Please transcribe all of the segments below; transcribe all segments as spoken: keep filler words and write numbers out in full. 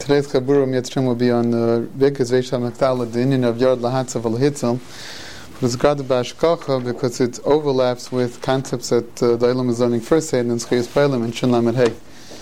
Today's Chabura Mitzvah will be on Birkas Reish HaMakdala, the Indian of Yard Lahatzav Al-Hitzel. But it's Grad Bashkacha because it overlaps with concepts that uh, the Olam is learning first aid and Zchiyas Bailam and Shin Lamed Hey.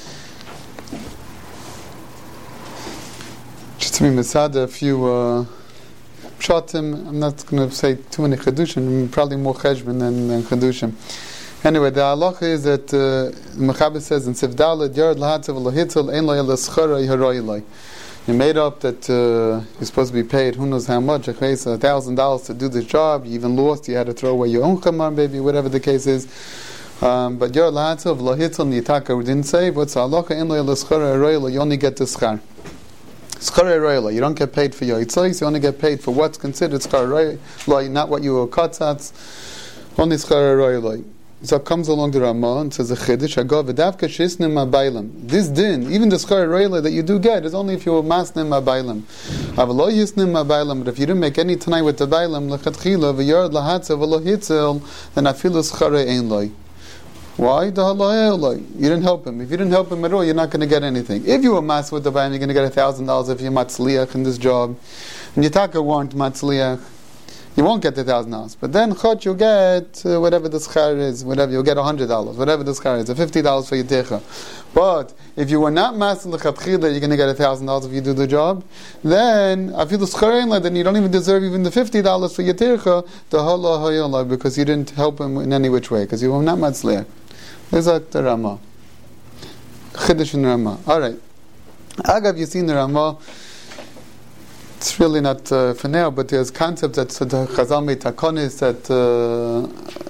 Just to be Masada, a few uh, pshatim. I'm not going to say too many Chedushim, probably more Cheshbon than, than Chedushim. Anyway, the halacha is that uh, Mechaber says in Sivdalet, Yard Lahatzav Al-Hitzel, Ein Lo Yel Schara Yiharoi Loi. You made up that uh, you're supposed to be paid who knows how much, a thousand dollars to do this job. You even lost, you had to throw away your own chamar, maybe, whatever the case is. Um, but Yard Lahatzav Al-Hitzel Nitaka didn't say, what's the halacha? Ein Lo Yel Schara Yiharoi Loi, you only get the schar. Schara Yiharoi Loi, you don't get paid for your itzos, you only get paid for what's considered schara Yiharoi Loi, not what you were katzatz, only schara Yiharoi Loi. So it comes along the Ramah and says a chiddush. Agav v'davka shisnim ma'baylam. This din, even the schar roila that you do get, is only if you were masnim ma'baylam. Avlo yisnim ma'baylam. But if you didn't make any tanai with the baylam, lechatchila v'yard lahatzav v'lo hitzel, then afilu schara ein loy. Why? The halal loy. You didn't help him. If you didn't help him at all, you're not going to get anything. If you were mas with the baylam, you're going to get a thousand dollars if you're matzliach in this job. And Yitaka weren't matzliach, you won't get the thousand dollars, but then chot you'll get uh, whatever the schar is, whatever you'll get a hundred dollars, whatever the schar is, a fifty dollars for your techa. But if you were not master lechatchila, you're going to get a thousand dollars if you do the job. Then I feel the schar then you don't even deserve even the fifty dollars for your techa. The hala hayala because you didn't help him in any which way because you were not matzliach. There's a the Ramah, chiddush in Ramah. All right, Agav, you've seen the Ramah. It's really not uh, for now, but there's concepts that the Chazal made takonis that uh,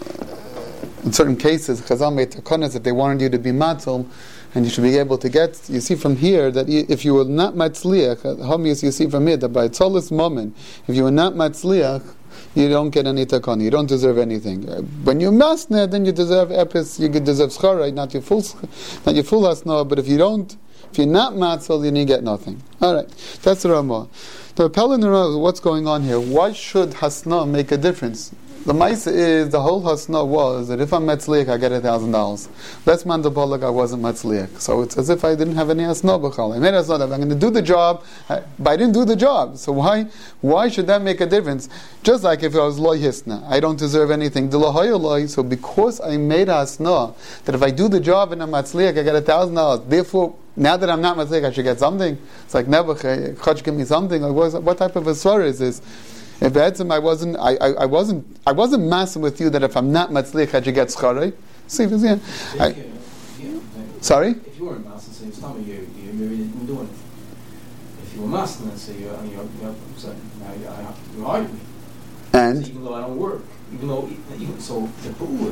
in certain cases Chazal made takonis that they wanted you to be matzal, and you should be able to get. You see from here that if you were not matzliach, homies, you see from here that by tzolis moment, if you were not matzliach, you don't get any takoni. You don't deserve anything. When you're masner, then you deserve epis. You deserve schara, not your full, not your full hasna. But if you don't, if you're not matzal, then you get nothing. All right, that's the Ramah. The Pella knows what's going on here. Why should hasna make a difference? The ma'isa is the whole hasna was that if I'm matzliach, I get a thousand dollars. Let's man the balak, I wasn't matzliach, so it's as if I didn't have any hasna b'chal. I made hasna. I'm going to do the job, but I didn't do the job. So why, why should that make a difference? Just like if I was loy hisna, I don't deserve anything. The loy loy. So because I made hasna, that if I do the job and I'm matzliach, I get a thousand dollars. Therefore, now that I'm not matzliach, I should get something. It's like never chach give me something. Like what, what type of a svara is this? If Etzim, I wasn't, I, I, I wasn't, I wasn't massing with you that if I'm not matzliach, I should get schara. See, yeah. I, yeah, yeah. Sorry. If you weren't massing, so it's not you, you, you really didn't do it. If you were massing, then say you, I mean, you're, you're, so now you, I have to argue me. And so even though I don't work, even though even so the pool is.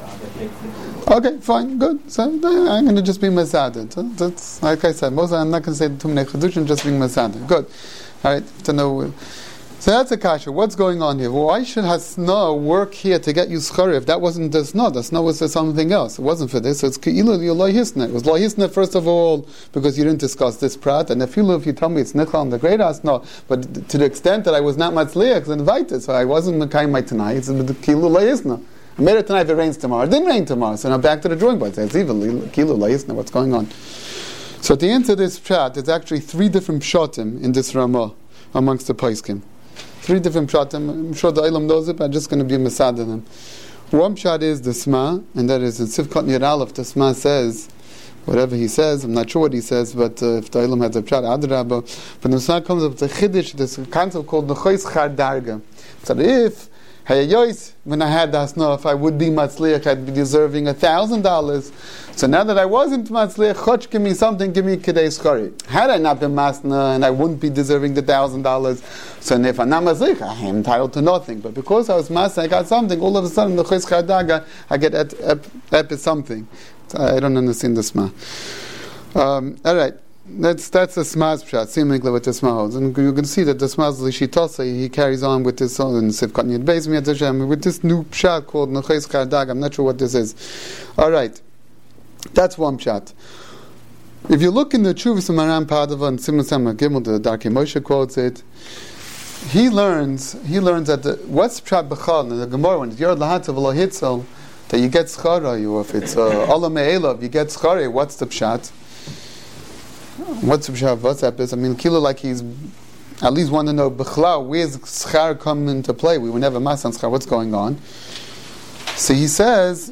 Okay, fine, good. So I'm going to just be masaded. So that's like I said. Most I'm not going to say too many chedushim. Just being masaded. Good. All right. To know. So that's a kasha. What's going on here? Why should hasna work here to get you schar if that wasn't the sna? The sna was for something else. It wasn't for this. So it's keilu your loy hisna. It was loy hisna first of all because you didn't discuss this prat. And if you if you tell me it's nichal the great hasna, but to the extent that I was not matzliach, then invited. So I wasn't mekayim my tonight. It's keilu loy hisna. I made it tonight if it rains tomorrow. It didn't rain tomorrow, so now back to the drawing board. It's even kilo laisna. What's going on? So at the end of this chat, there's actually three different pshatim in this Ramah amongst the Paiskim. Three different pshatim. I'm sure the Olam knows it, but I'm just going to be masad in them. One pshat is the Sma, and that is in Sivkot Nir Aleph. The Sma says whatever he says. I'm not sure what he says, but uh, if the Olam has a pshat, adrabah. But the Sma comes up with a chiddush. This concept called Nechois Char Darga. So if Hey Yois, when I had that snow, if I would be matzliach, I'd be deserving a thousand dollars. So now that I wasn't matzliach, chotch, give me something, give me kidei schari. Had I not been masna, and I wouldn't be deserving the thousand dollars. So if I'm not matzliach, I am entitled to nothing. But because I was masna, I got something. All of a sudden, the chayz chadaga, I get ep, ep, ep is something. So I don't understand the sma. Um, all right. That's that's the Smaz pshat, seemingly with the Smaz, and you can see that the Smaz Lishitasa he carries on with this uh, in Sivkot Yud Beis Miyad Hashem with this new pshat called Nechois Char Darga. I'm not sure what this is. All right, that's one pshat. If you look in the Chuvas of Maran Padava and Simon Samar Gimel, the Darkei Moshe quotes it. He learns he learns that the, what's pshat b'chal in the Gemara when it's Yard Lahatzav Lo Hitzel that you get schara, or if it's uh, Olam Me'elav you get schara. What's the pshat? what's WhatsApp is? I mean, Kilo, like he's at least want to know Bechlau, where's schar come into play? We would never mas on schar. What's going on? So he says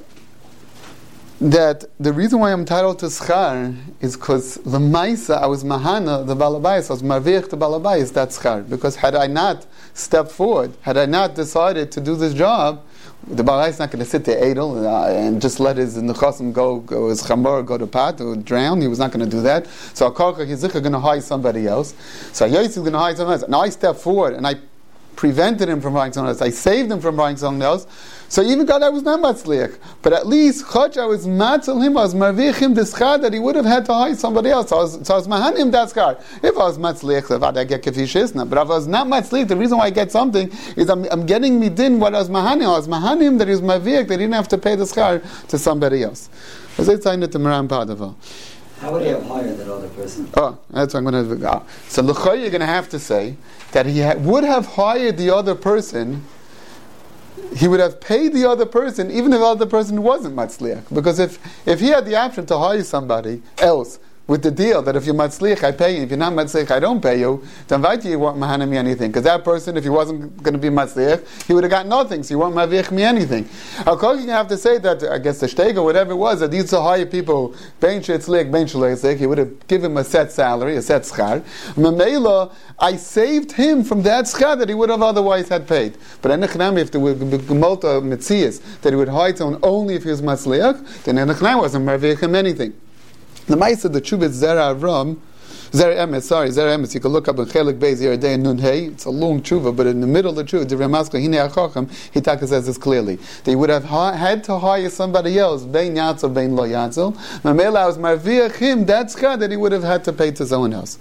that the reason why I'm entitled to schar is because the Maisa, I was mahana, the balabais, I was marvich the balabais, that's schar. Because had I not stepped forward, had I not decided to do this job, the balabais is not going to sit there idle uh, and just let his nechasim go, go his chamor go to pot or drown. He was not going to do that. So Akarka he's going to hire somebody else. So Yosef is going to hire someone else. Now I step forward and I prevented him from hiring someone else. I saved him from hiring someone else. So even God, I was not matzliach, but at least chach I was matzel him, I was marvich him the schar that he would have had to hire somebody else. So I was, so I was mahan him that schar. If I was matzliach, I get kefishishna. But if I was not matzliach, the reason why I get something is I'm, I'm getting me din what I was mahanim. I was mahanim that he was marvich, that he didn't have to pay the schar to somebody else. As I signed it to Maran Padava. How would he have hired that other person? Oh, that's what I'm going to. Oh. So l'chay, you're going to have to say that he ha- would have hired the other person. He would have paid the other person, even if the other person wasn't matzliach. Because if, if he had the option to hire somebody else with the deal that if you're matzliach, I pay you. If you're not matzliach, I don't pay you. Then why do you want mahanim me anything? Because that person, if he wasn't going to be matzliach, he would have got nothing. So you won't mavich me anything. Of course, you have to say that, I guess the shtega, whatever it was, that he used to hire people, ben shetzliach, ben shletzliach, he would have given him a set salary, a set schar. Memela, I saved him from that schar that he would have otherwise had paid. But enechnam, if there were gemolta mitzias, that he would hire someone only if he was matzliach, then enechnam wasn't mavich him anything. The Maisa, the Chubit Zera Avram, Zera Emes, sorry, Zera Emes, you can look up in Chelik Beis here a day in Nun Hey, it's a long Chuva, but in the middle of the Chuva, the Ramaska, Hine Achacham, Hitaka says this clearly. They would have ha- had to hire somebody else, Bein Yatzel, Bein Lo Yatzel, Mamela was Marviach him, that's God that he would have had to pay to someone else.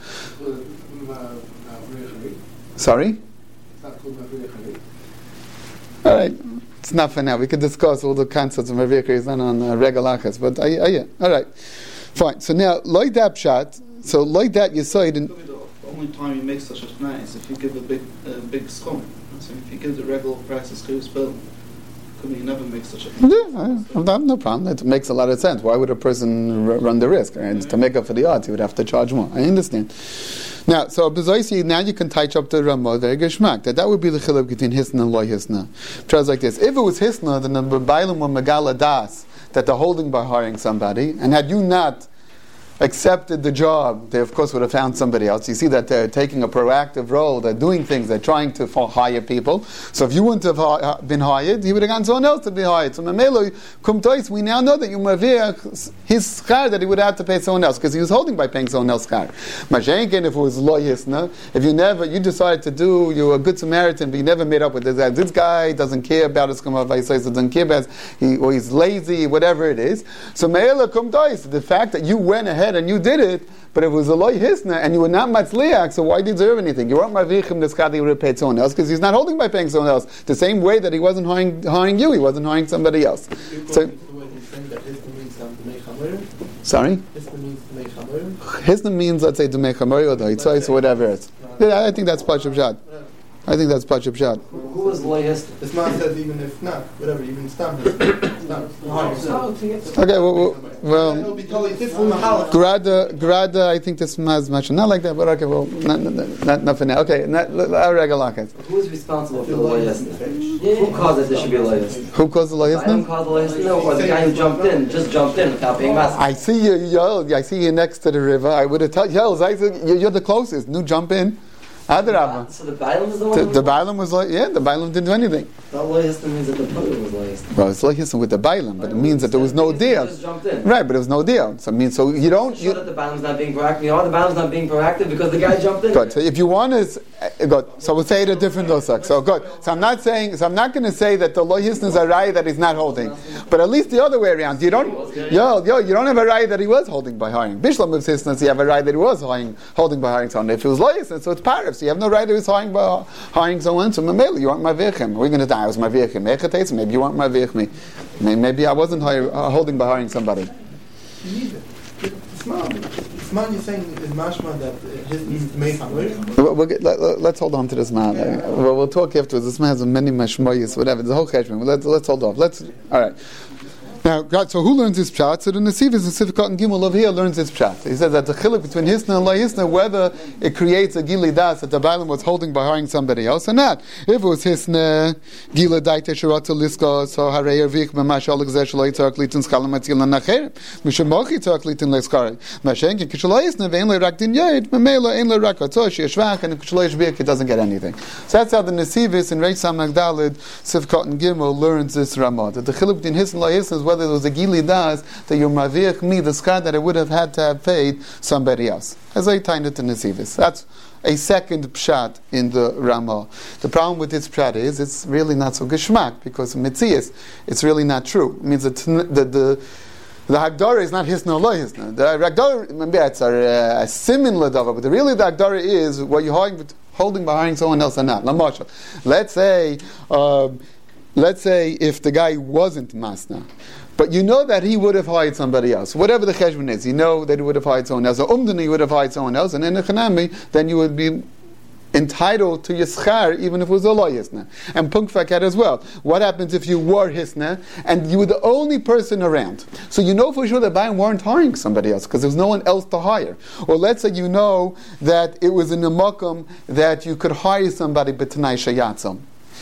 Sorry? Alright. It's not for now. We could discuss all the concepts of Marviach, it's not on uh, Regalachas, but uh, uh, yeah, alright. Fine. So now, like that pshat, so like that you saw it in... The only time you make such a shna is if you give a big uh, big scum. So if you give the regular price of screws bill, could you never make such a thing? Yeah, I have no problem. It makes a lot of sense. Why would a person r- run the risk? Right? Mm-hmm. To make up for the odds, he would have to charge more. I understand. Now, so Bezoisi, now you can touch up the Ramah, very geschmack. That that would be the chiluk between Hisna and Lo Hisna. Tries like this. If it was Hisna, then the Bailam or Megala Das, that they're holding by hiring somebody, and had you not accepted the job, they of course would have found somebody else. You see that they're taking a proactive role, they're doing things, they're trying to hire people. So if you wouldn't have ha- been hired, he would have gotten someone else to be hired. So Mamelo, Kum Tois, we now know that you mavir his schar that he would have to pay someone else, because he was holding by paying someone else schar. Mashenkin, if it was lo yisna, if you never, you decided to do, you're a good Samaritan, but you never made up with this guy. This guy doesn't care about his Kumah Vaisais, doesn't care about he, or he's lazy, whatever it is. So Mamelo, Kum Tois, the fact that you went ahead and you did it, but it was a loy hisna, and you were not matzliach, so why did you deserve anything? You weren't marvichim the schar that you would have paid someone else, because he's not holding by paying someone else. The same way that he wasn't hiring, hiring you, he wasn't hiring somebody else. So, sorry? Hisna means, let's say, Dumei Chamori or the Hitzais or whatever it is. Yeah, I think that's Pashab Shad. I think that's Pashab Shad. Who was loy hisna? This man says even if not, whatever, even stam Okay, well, well, it'll be totally different. Grada, Grada, I think this is much not like that, but okay, well, not, not, not, not for now. Okay, not, our regular case. Who is responsible for the loy hisna? Who caused it there should be a loy hisna? Who caused the loy I don't hisna? call the loy hisna, or the guy who jumped in, just jumped in without paying mass. I see you, yo, I see you next to the river. I would have told you, I said, you're the closest. No, jump in. Adarabba. So the Bailam is the one The, who the Bailam was like, yeah, the Bailam didn't do anything. That loy hisna means that the Purim was loy hisna. Well, it's like hisna with the Bailam, but it means that there was no deal. Just jumped in. Right, but there was no deal. So I mean, so you don't. Sure You, that the Bailam's not being proactive. You know, the Bailam's not being proactive because the guy jumped in. good. So if you want to, uh, good. So we'll say it a different losak. So good. So I'm not saying. So I'm not going to say that the loy hisna is a raya that he's not holding, but at least the other way around. You don't. Yo, yo, you don't have a raya that he was holding by hiring. Bishlam of hisna, so you have a raya that he was hiring, holding by hiring someone. If it was loy hisna, so it's parav. So you have no raya that he was hiring by hiring someone. So mamela, you aren't mavichem. We're going to die. I was mavichem. Maybe you aren't mavich me. Maybe I wasn't hire, uh, holding by hiring somebody. This man you're saying is mashma that his means made We'll, we'll get, let, let's hold on to this man. Yeah. We'll, we'll talk afterwards. This man has many mashmoyis, whatever. The whole cheshbon. Let's let's hold off. Let's all right. Now Now, God, so who learns this pshat? So the Nesivos and Sifkot and Gimel over here learns this pshat. He says that the chiluk between Hisna and La Hisna, whether it creates a Gili Das that the Balaam was holding by hiring somebody else or not. If it was Hisna, Gila Daite Shirata Liska, so Hareir Vik, Mamashal Exesh Loitzar Klitin Skalamatil Nacher, Mishamochi Tarklitin Leskari, Mashenkin Kishalayisna, Vainla Rakdin Yed, Mamela, Ainla Rakatoshi, Shvak, and Kishalaysh Vik, it doesn't get anything. So that's how the Nesivos in Reish Samach Dalid, Sifkot and Gimel learns this Ramah. That the chiluk between Hisna and La Hisna is whether there was a Gili Das that you're Mavich me, the scar that I would have had to have paid somebody else. As I timed it to Nesivos. That's a second pshat in the Ramah. The problem with this pshat is it's really not so geschmack because Metzias, it's really not true. It means that the the the Hagdara is not Hisna or Hisna. The Hagdara, maybe it's a, a simin ladava, but the really the Hagdara is what you're holding, holding by hiring someone else or not. Lamashal. Let's say, uh, let's say if the guy wasn't Masna, but you know that he would have hired somebody else. Whatever the cheshbon is, you know that he would have hired someone else. Or umdani would have hired someone else, and in the chanami, then you would be entitled to yischar even if it was a lo hisna. And punk fakat as well. What happens if you were hisna and you were the only person around? So you know for sure that Bayern weren't hiring somebody else because there's no one else to hire. Or let's say you know that it was in a makom that you could hire somebody but tanai shayatzam.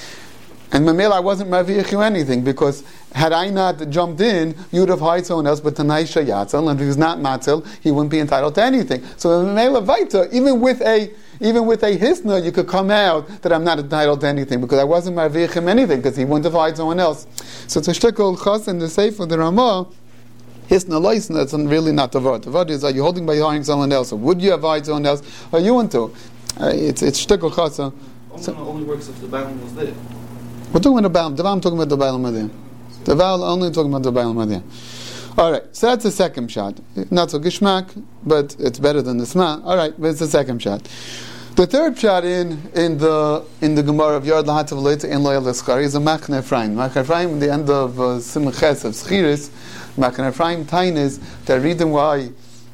And Mamela, I wasn't Mavich you anything because had I not jumped in, you would have hired someone else, but Tanai Shayatzal, and if he was not Matzil, he wouldn't be entitled to anything. So Mamela Vaita, even with a even with a Hisna, you could come out that I'm not entitled to anything because I wasn't Mavich him anything because he wouldn't have hired someone else. So it's a shtikol chas in the Sefer the Ramah. Hisna loisna, that's really not the word. The word is, are you holding by hiring someone else, or would you have hired someone else, or you want to? Uh, it's it's shtikol chasa. So, only works if the Balaam was there. We're talking about the Balaam. The Balaam talking about the Balaam Madiyah. The Balaam only talking about the Balaam Madiyah. All right, so that's the second shot. Not so gishmak, but it's better than the sma. All right, but it's the second shot. The third shot in in the in the Gemara of Yard Lahatav Leita in Loyal Leskari is a Machne Ephraim. Machne Ephraim, in the end of uh, Simon Ches of Schiris, Machne Ephraim Tain is the reason why.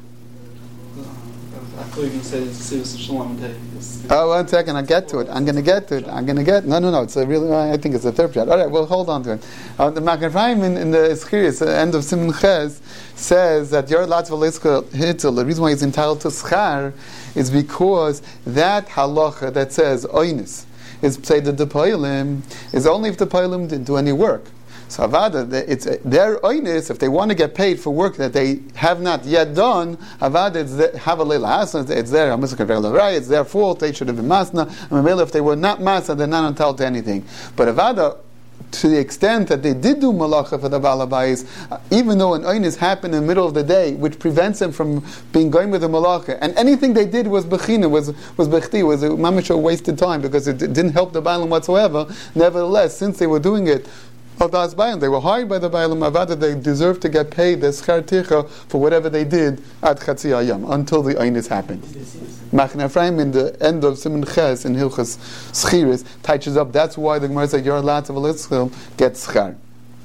I thought you said it's Shalom Day. Oh, one second, I'll get to it. I'm going to get to it. I'm going to get... No, no, no, it's a really... I think it's the third shot. All right, well, hold on to it. Uh, the Machne Ephraim in, in the Schiris, the end of Simon Ches, says that Yor Latva Leiska Hitzel, the reason why he's entitled to Schar is because that halacha that says Oynis is say the Depoilim is only if the Depoilim didn't do any work. So Avada, it's their oynis, if they want to get paid for work that they have not yet done, Avada, it's have a leila hasan, it's their it's their fault, they should have been masna, and if they were not masna, they're not entitled to anything. But Avada, to the extent that they did do malacha for the balabais, uh, even though an oynis happened in the middle of the day, which prevents them from being going with the malacha, and anything they did was bechina, was was bechti, was a mamish a wasted time because it didn't help the balam whatsoever. Nevertheless, since they were doing it, they were hired by the Baalim Avada, they deserve to get paid the schar ticha for whatever they did at Chatzi Ayam until the Oynis happened. Machne Ephraim in the end of Simon Ches in Hilchas Schiris touches up. That's why the Gemara said you're allowed to get schar.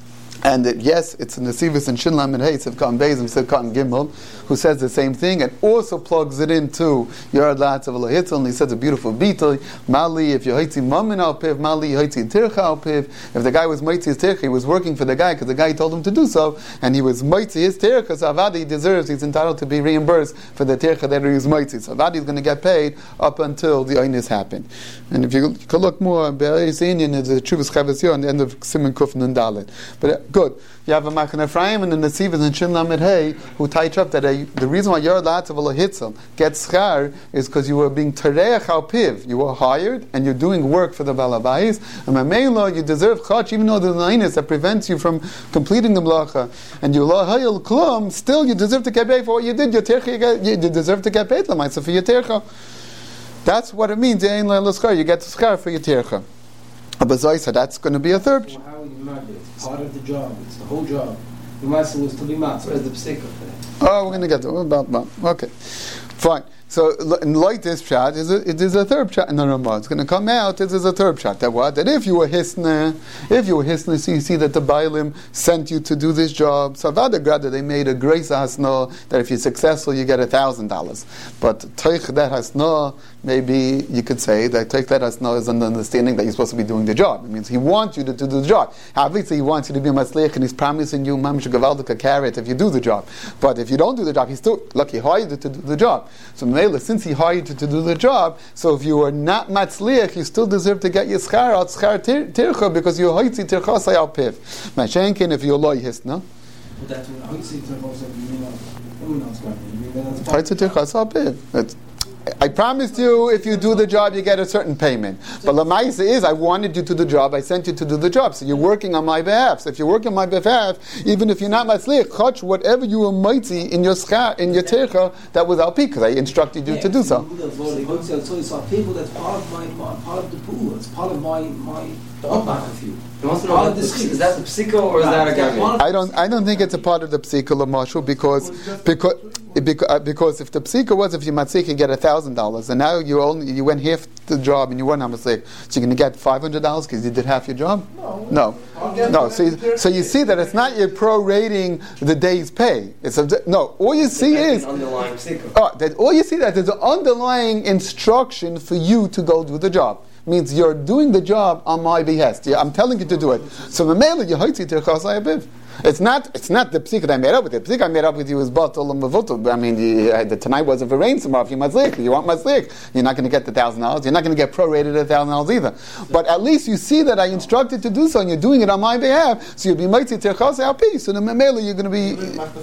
And it, yes, it's in the Nesivos and Shinlam and Hayes of Katan Beis and Katan Gimel, who says the same thing and also plugs it into Yard Latz of Hitzel, and he says a beautiful beetle, Mali, if you haitzi mamin al piv, Mali, haitzi tircha al piv. If the guy was moitzi his tircha, he was working for the guy because the guy told him to do so, and he was moitzi his tircha, so Avadi he deserves, he's entitled to be reimbursed for the tircha that he was moitzi. So Avadi is going to get paid up until the oynis happened. And if you, you could look more, Be'ez Inyan is the Chuvas Chavis Yor on the end of Simon Kuf Nun Dalet. But uh, good. You have a Machne Ephraim and the Nesivos and Shin Lamed Hey who touch up that a, the reason why Yor Latzav Lo Hitzel gets schar is because you were being tereach al piv. You were hired and you're doing work for the balabais. And Mamela, you deserve chach even though there's an inus that prevents you from completing the mlacha. And you lo hayil klum, still you deserve to get paid for what you did. Your tercha, you, you deserve to get paid lamaisa for your tercha. That's what it means. You get schar for your tercha. So that's going to be a third. Well, how are you not there? It's part of the job. It's the whole job. The master was to be matzah. Where's the psika for that? Oh, we're going to get to it. Okay. Fine. So in like this pshat, is a, it is a third pshat in the Ramah. It's going to come out. This is a third pshat. That what? That if you were hisna, if you were hisna, so you see that the Bailim sent you to do this job. So Vadagrada, they made a grace hasna that if you're successful, you get a thousand dollars. But Teich that hasna, maybe you could say that Teich that hasna is an understanding that you're supposed to be doing the job. It means he wants you to, to do the job. Obviously, he wants you to be matzliach, and he's promising you mamish gavaldik a carrot if you do the job. But if you don't do the job, he's still lucky hired you to do the job. So since he hired you to do the job, so if you are not matzliach, you still deserve to get your schar out schar tircha because you're hoitzi tircha sayal piv. Mashenkin if you're loy hisna. But that's when hoitzi tircha sayal hoitzi tircha sayal piv. I promised you if you do the job you get a certain payment. But Lamaisa is I wanted you to do the job, I sent you to do the job. So you're working on my behalf. So if you're working on my behalf, even if you're not matzliach, chach, whatever you were mighty in your schar, in your tircha, that was al pi, because I instructed you yeah, to do so. It's a people that's part of my, my part of the pool. It's part of my my back of you. Is that the psiko or is that a gabi? I don't. I don't think it's a part of the psiko l'mashu because because because, because if the psiko was if you matzik you get a thousand dollars and now you only you went half the job and you weren't matzik, so you're going to get five hundred dollars because you did half your job. No, no, no. So you, so you see that it's not you're prorating the day's pay. It's a, no. All you see is underlying psiko. Oh, that all you see that there's an underlying instruction for you to go do the job. Means you're doing the job on my behest. Yeah, I'm telling you to do it. So Mamela, you hoitzi tirchas ayabiv. It's not. It's not the psik that I made up with you. The psik I made up with you is batal and mavutal. I mean, you, uh, the tonight wasn't for rain tomorrow. If you mazlik, you want mazlik. You're not going to get the thousand dollars. You're not going to get prorated a thousand dollars either. But at least you see that I instructed to do so, and you're doing it on my behalf. So you'll be hoitzi tirchas ayabiv. So the Mamela, you're going to be.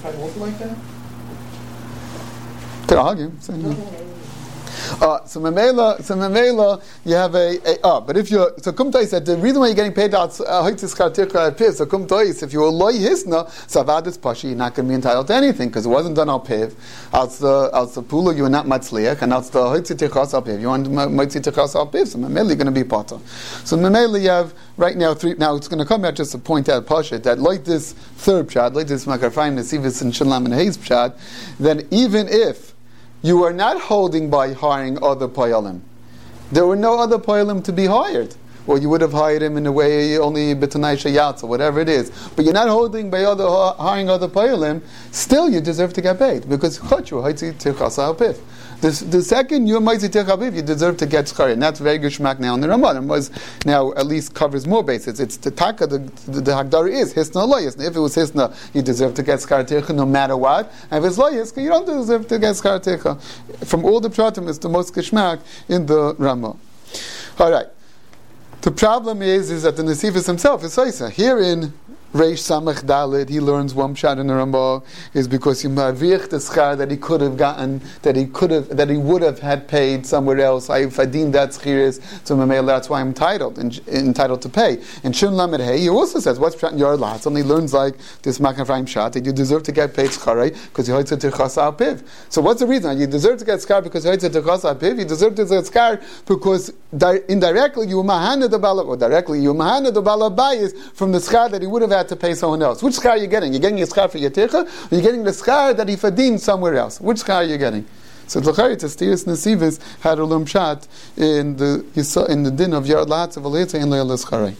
Could I hug you? Uh, so memela, so memela, you have a, a oh, but if you're so kumtais that the reason why you're getting paid out hoitzis kartirka piv, so kumtais if you're loy hisna savadis pashi, you're not going to be entitled to anything because it wasn't done al piv, out the out the pula you were not matzliach, and out the hoitzis tirchas al piv you want hoitzis tirchas al piv, so memela you're going to be potter. So memela you have right now three. Now it's going to come out just to point out pasha that like this third pshad, like this makarfayim nesivis and shalom and hayes pshad, then even if you are not holding by hiring other poyalim. There were no other poyalim to be hired. Or you would have hired him in a way only betanai shayatz or whatever it is. But you're not holding by other hiring other poyalim. Still, you deserve to get paid because chachu haitzi tirchasa alpiv. The, the second you're maitzi tirchaviv, you deserve to get schar, and that's very good shmak now in the Ramah. Was now at least covers more bases. It's the taka. The the, the hagdara is hisna lo hisna. If it was hisna, you deserve to get schar tircha no matter what. And if it's lo hisna, you don't deserve to get schar tircha. From all the pshatim, it's the most geshmak in the Ramah. All right. The problem is, is that the Nesivus himself is Saisa. Here in Reish Samach Dalit, he learns one pshat in the Rambam is because he mavich the schar that he could have gotten, that he could have, that he would have had paid somewhere else. I if I deem that schiris, so Mamela, that's why I'm entitled and entitled to pay. And Shun Lamed Hey, he also says what's pshat in your lots. Only learns like this Makan Ephraim pshat that you deserve to get paid schar because you hoitz tirchas al piv. So what's the reason? You deserve to get schar because you hoitz tirchas al piv. You deserve to get schar because di- indirectly you mahana the bala or directly you mahana the bala bayis from the schar that he would have had to pay someone else. Which schar are you getting? You're getting a schar for your tircha, or you're getting the schar that he fadin somewhere else? Which schar are you getting? So L'chari Testiris Nesivis had a lum shat in the in the din of Yard Latz of Aleta and Leil L'Scharei.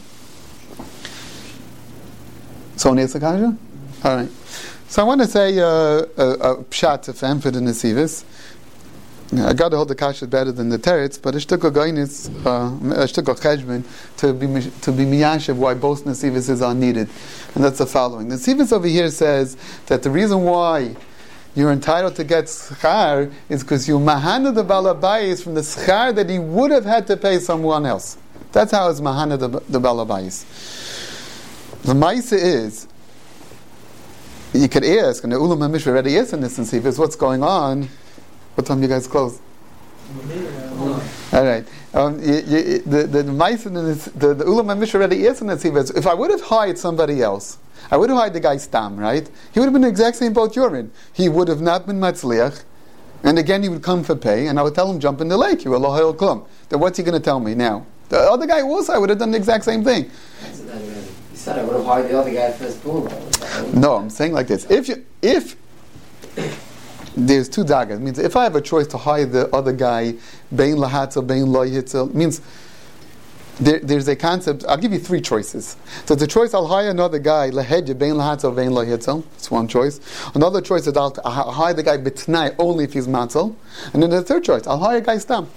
Someone else a kasha? All right. So I want to say uh, a, a pshat to fem for the Nesivis. I got to hold the kasha better than the teretz, but a shtuk gainis, a shtuk cheshbon to be to be miyashiv why both nesivises are needed, and that's the following. The nesivis over here says that the reason why you're entitled to get schar is because you mahana the balabayis from the schar that he would have had to pay someone else. That's how it's mahana the, the balabayis. The ma'isa is you could ask, and the ulam hamish already is in this nesivis, what's going on? What time you guys close? All right. Um, you, you, the the mice in this, the the ulam hamish already is in the tzivas. If I would have hired somebody else, I would have hired the guy Stam, right? He would have been the exact same boat you're in. He would have not been matzliach, and again he would come for pay, and I would tell him jump in the lake. You will lohel klum. Then what's he going to tell me now? The other guy also, I would have done the exact same thing. You said I would have hired the other guy for his pool. No, I'm saying like this: if you if there's two dagas. It means if I have a choice to hire the other guy, bein lahatzel, bein lo yitzel, means there, there's a concept. I'll give you three choices. So the choice, I'll hire another guy, lahedya, bein lahatzel, bein lo yitzel. That's one choice. Another choice is I'll, I'll hire the guy betnai only if he's matzel. And then the third choice, I'll hire a guy stam.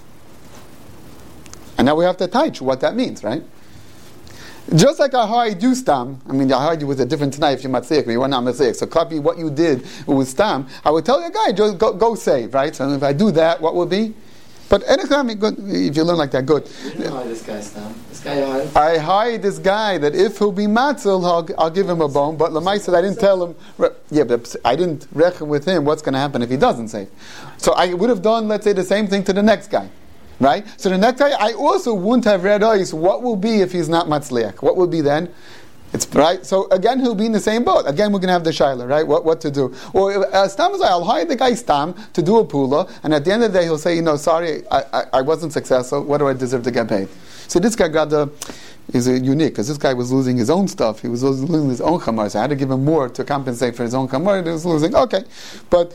And now we have to touch what that means, right? Just like I hired you stam, I mean I hired you with a different tonight if you're matzliach, but you were not matzliach. So copy what you did with stam. I would tell you, guy, just go, go save, right? So if I do that, what would be? But anything, good. If you learn like that, good. You didn't hire this guy stam. This guy you hired. I hired this guy that if he'll be matzel, I'll, I'll give him a bone. But Lamai said I didn't tell him. Yeah, but I didn't reckon with him what's going to happen if he doesn't save. So I would have done, let's say, the same thing to the next guy. Right? So the next guy, I also wouldn't have read eyes. What will be if he's not matzliach? What will be then? It's right. So again, he'll be in the same boat. Again, we're going to have the shaila, right? What what to do? Or uh, stam is I'll hire the guy stam to do a pula, and at the end of the day, he'll say, you know, sorry, I, I, I wasn't successful. What do I deserve to get paid? So this guy got the is unique because this guy was losing his own stuff. He was losing his own chamar. So I had to give him more to compensate for his own chamar. He was losing. Okay, but.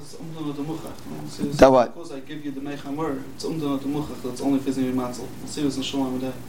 That what? Because I give you the mechamur, it's umdana to muchach, that's only fizim matzel. We'll see what's in Shalom with that.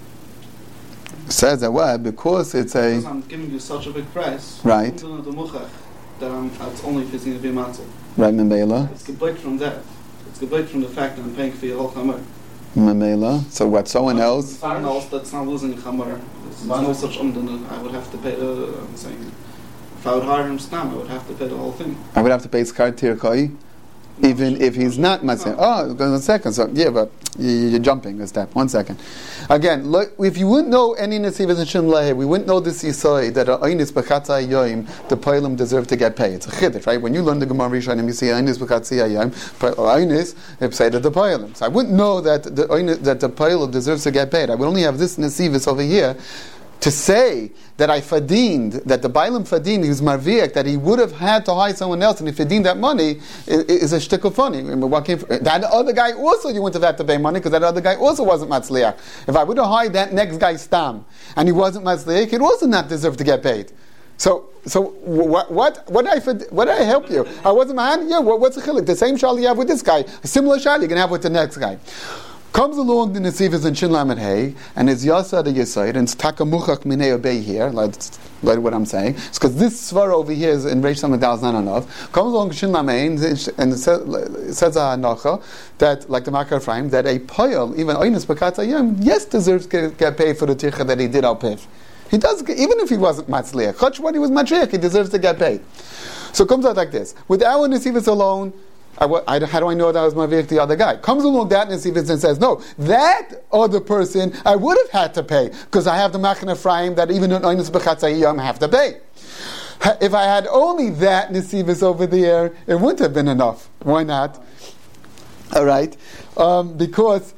Says that what? Because it's a... Because I'm giving you such a big price, right. umdana to muchach, that I'm, it's only fizim matzel. Right, Memela. It's gebait from that. It's gebait from the fact that I'm paying for your whole chamur. Memela. So what, someone uh, else? Someone else that's not losing chamur. There's no such umdana. I would have to pay the... I'm saying... If I would hire him stam, I would have to pay the whole thing. I would have to pay Skar Tirkoi, even if he's not Matzeh. Oh, one second. So yeah, but you're jumping a step. One second. Again, look, if you wouldn't know any Nesivas and Shem Lehe, we wouldn't know this Yisai that Ainis B'chatzai Yoim, the Poilim deserve to get paid. It's a chiddush, right? When you learn the Gemara Rishonim, you see Ainis B'chatzai Yoim, Ainis, it's say that the Poilim. So I wouldn't know that the that the Poilim deserves to get paid. I would only have this Nesivas over here. To say that I fadined, that the Bailam fadined, he was marviak, that he would have had to hire someone else and he fadined that money, is, is a shtickle funny. What came from, that other guy also you wouldn't have had to pay money because that other guy also wasn't matzliach. If I would have hired that next guy stam and he wasn't matzliach, he'd also not deserve to get paid. So, so what? What? What did I? What did I help you? I wasn't man. Yeah. What, what's the chilik? The same shal you have with this guy, a similar shal you can have with the next guy. Comes along the Nesivas and Shin Lamed Hey, and it's Yasa the Yisayid, and it's Takamuchach Minei Obey here, like, like what I'm saying. It's because this Svar over here is in Reish Samadal is not enough. Comes along Shin Lamed, and it says, it says a Hanacha, that, like the Makar Ephraim, that a Poyal, even Oinus B'Katzayim, yes, deserves to get paid for the Tircha that he did al Piv. He does, even if he wasn't Matzliach. Chach when he was Matriach, he deserves to get paid. So it comes out like this. With our Nesivas alone, I, I, how do I know that was Mavik the other guy? Comes along that Nesivas and says, no, that other person I would have had to pay because I have the Machan Ephraim that even in Oinus B'Chatzayim I have to pay. If I had only that Nesivas over there, it wouldn't have been enough. Why not? All right, um, because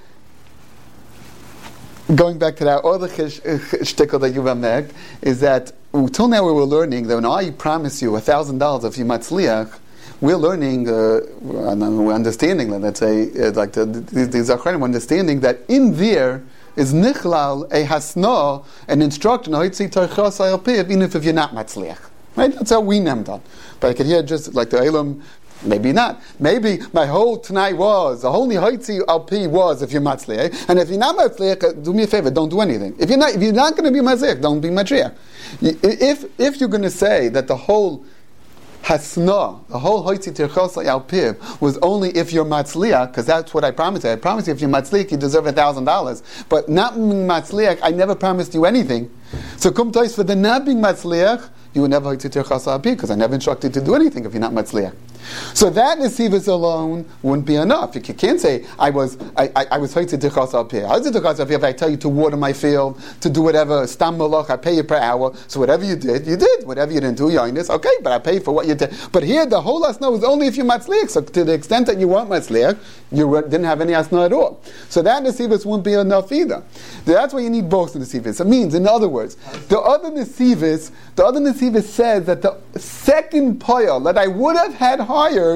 going back to that other shtickle that you've made is that until now we were learning that when I promise you a thousand dollars if you matzliach. We're learning, uh, we're understanding, let's say, uh, like the, the, the Zachranim, understanding that in there is nichlal, a hasna, an instruction, even if, if you're not matzliach. Right? That's how we named on. But I could hear just like the Elam, maybe not. Maybe my whole tonight was, the whole Nihoitzi Alpi was if you're matzliach. And if you're not matzliach, do me a favor, don't do anything. If you're not, if you're not going to be matzliach, don't be matzliach. If, if you're going to say that the whole Hasna, the whole Hoitzi Tirchos Alpiv was only if you're Matzliach, because that's what I promised you. I promised you if you're Matzliach, you deserve a thousand dollars. But not being Matzliach, I never promised you anything. So come to us for the not being Matzliach, you would never Hoitzi Tirchos Alpiv, because I never instructed you to do anything if you're not Matzliach. So that Nesivas alone wouldn't be enough. You can't say, I was I, I, I was Hoitzi Tirchos Alpiv. Hoitzi Tirchos Alpiv, if I tell you to water my field, to do whatever, Stam Malach, I pay you per hour. So whatever you did, you did. Whatever you didn't do, you're in this. Okay, but I pay for what you did. But here, the whole asna was only if you're Matzliach. So to the extent that you weren't Matzliach, you didn't have any asna at all. So that Nesivas wouldn't be enough either. That's why you need both Nesivas. It means, in other words, the other Nesivas, the other Nesivas says that the second poyal that I would have had hired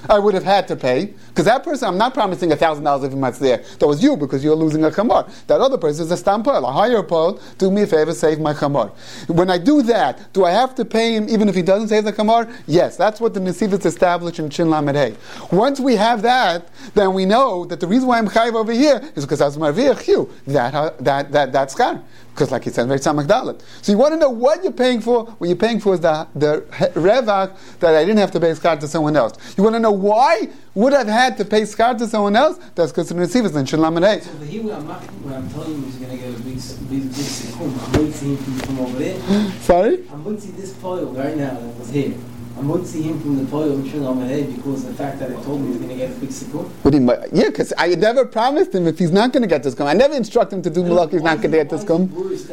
I would have had to pay, because that person, I'm not promising a thousand dollars if he might there. That was you, because you're losing a chamor. That other person is a stam pearl, a higher pearl. Do me a favor, save my chamor. When I do that, do I have to pay him even if he doesn't save the chamor? Yes, that's what the Nesivos established in Shin Lamed Hey. Once we have that, then we know that the reason why I'm chayiv over here is because I was marviach you. That uh, that that that's schar. Because, like he said, very tzamach dalet. So you want to know what you're paying for. What you're paying for is the the revach that I didn't have to pay schar to someone else. You want to know why would I've had to pay schar to someone else? That's because the Nesivos in Shin Lamed Hey. So the here I'm not, when I'm telling him he's going to get a big, big, big sikum, I'm waiting to see him from, from over there. Sorry? I'm waiting to see this pile right now that was here. I'm waiting to see him from the pile in Shin Lamed Hey because of the fact that I told him he's going to get a big sikum. What do you mean? Yeah, because I never promised him if he's not going to get this cum. I never instruct him to do malach. He's not going to get this cum.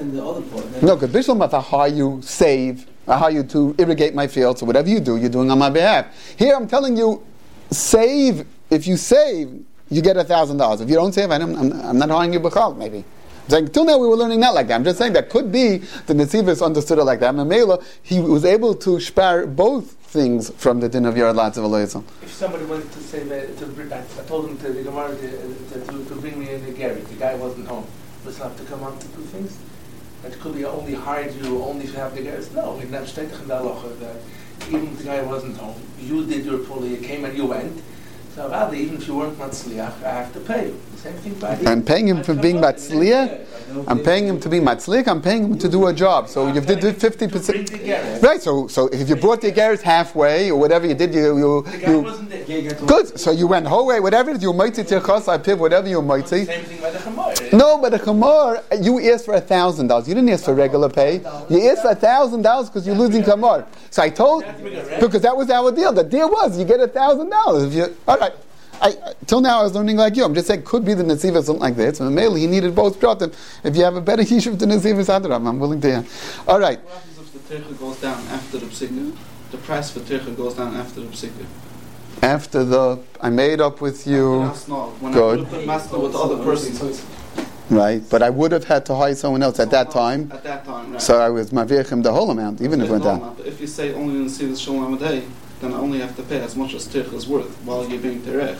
No, because Bishlam Mata, how you save, or how you to irrigate my field, so whatever you do, you're doing on my behalf. Here I'm telling you, save. If you save, you get a thousand dollars. If you don't save, I don't, I'm, I'm not hiring you b'chal, maybe. Saying, till now we were learning that like that. I'm just saying that could be the Nesivos understood it like that. Mamela, he was able to spare both things from the din of Yard Latzav Aloyazal. If somebody wanted to say that, to bring, I told him to the Gemara to, to, to, to bring me in the Gary. The guy wasn't home. Was not to come on to do things. That could be only hired you, only to have the guys. No, we never stated in the halacha that even if the guy wasn't home, you did your pull, you came and you went. So rather, even if you weren't matzliach, I have to pay you. The same thing by I'm paying him for being matzliach. I'm paying him to be matzliach. I'm paying him to do a job. So you did fifty percent. Right. So so if you brought the geras halfway or whatever you did, you you, the guy you wasn't there. Good. So you went whole way, whatever you might say tirchas, I piv, whatever you might say. Same thing by the chamor. No, but the chamor, you asked for a thousand dollars. You didn't ask for regular pay. You asked for a thousand dollars because you're losing chamor. So I told because that was our deal. The deal was you get a thousand dollars if you. All right. I, till now I was learning like you. I'm just saying, could be the Nesivos something like that. So mainly he needed both pratim. If you have a better yishuv to Nesivos Adrab, I'm willing to hear. All right. What happens if the tircha goes down after the psika? The price for tircha goes down after the psika. After the, I made up with you. When Good. I put master with the other person. Right, but I would have had to hire someone else at that time. At that time, right. So I was maviachim the whole amount, even if it went down. But if you say only in the Nesivos Shalom Amadei, then I only have to pay as much as tircha is worth while you're being terech.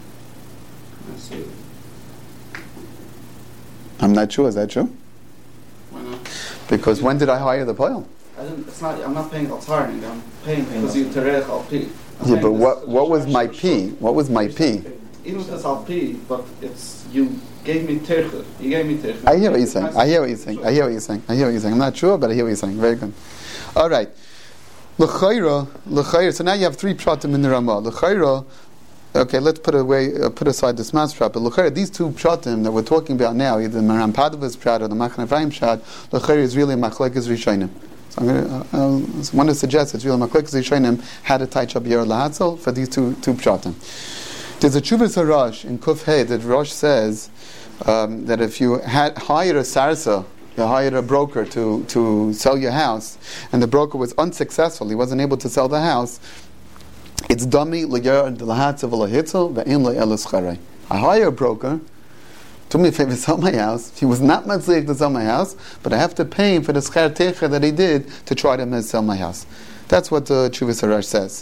I'm not sure. Is that true? Why not? Because when did I hire the pile? I didn't, it's not. I'm not paying al hiring. I'm paying because you terech al pi. Yeah, but what what was my P? What was my P? Even if it's al pi, but it's you gave me tercha. You gave me tercha. I hear what you're saying. I hear what you're saying. I hear what you're saying. I hear what you're saying. I'm not sure, but I hear what you're saying. Very good. All right. L'chayra, l'chayra. So now you have three pshatim in the Ramah. L'chayra. Okay, let's put away, uh, put aside the smas pshat. But l'chayra, these two pshatim that we're talking about now, either the Maram Padava's pshat or the Machne Ephraim pshat, l'chayra is really a machlekes rishonim. So I'm going to uh, want to suggest it's really machlekes rishonim had to touch up Yer Lahatzel for these two two pshatim. There's a Chuvas Harash in Kuf Hey that Rosh says um, that if you had hired a sarsa, you hired a broker to, to sell your house, and the broker was unsuccessful, he wasn't able to sell the house, it's dummy l'yer l'hatzav l'hitzel ve'im le'elis charei. I hire a broker, do me a favor, sell my house. He was not matzliach to sell my house, but I have to pay him for the schar techa that he did to try to sell my house. That's what the Chuvas Harash says.